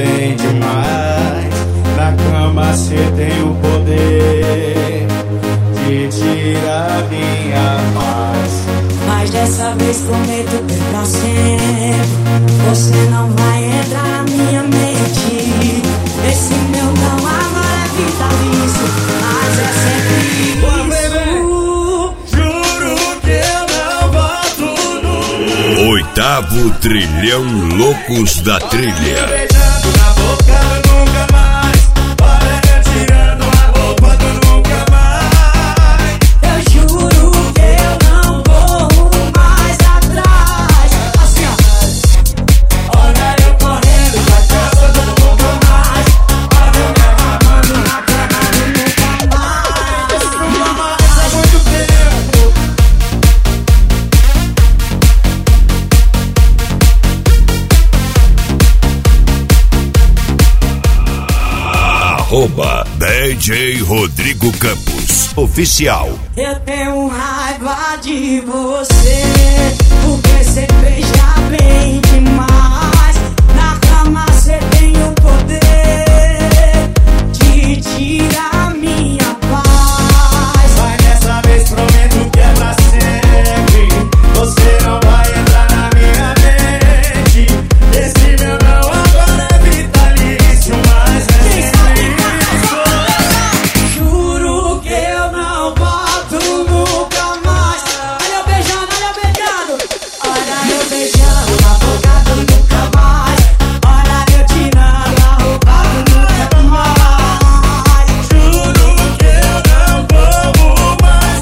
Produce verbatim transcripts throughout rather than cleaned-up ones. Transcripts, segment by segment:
bem demais. Na cama cê tem o poder de tirar minha paz. Mas dessa vez prometo que pra sempre você não vai entrar na minha mente. Esse meu não agora é vitalício, mas é sempre isso. Juro que eu não volto nunca. Oitavo Trilhão Loucos da Trilha. Beijando na boca do nunca mais. Olha eu tirando a roupa do nunca mais. Eu juro que eu não vou mais atrás. Assim ó. Olha eu correndo pra casa do nunca mais. Olha eu me agarrando na cama do nunca mais. Esse nunca mais há muito tempo. Arroba D J Rodrigo Campos Oficial. Eu tenho raiva de você, porque cê beija bem demais. Na cama cê tem o poder de tirar minha paz. Mas dessa vez prometo que é pra sempre. Você não vai entrar na minha mente. Esse meu não agora é vitalício, mas é sempre isso. Juro que eu não volto nunca mais. Olha eu beijando, olha eu beijando. Olha eu beijando na boca do nunca mais. Olha eu tirando a roupa do nunca mais. Juro que eu não vou mais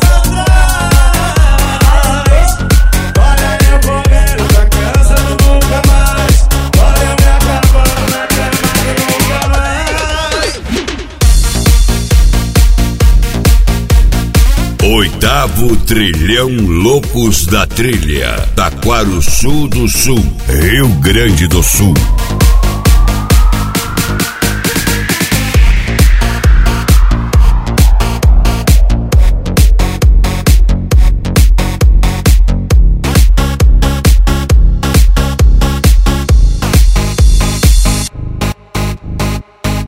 atrás. Olha eu correndo pra casa do nunca mais. Olha eu me acabando na cama do nunca mais. Oitavo Trilhão Loucos da Trilha. Taquaruçu do Sul, Rio Grande do Sul.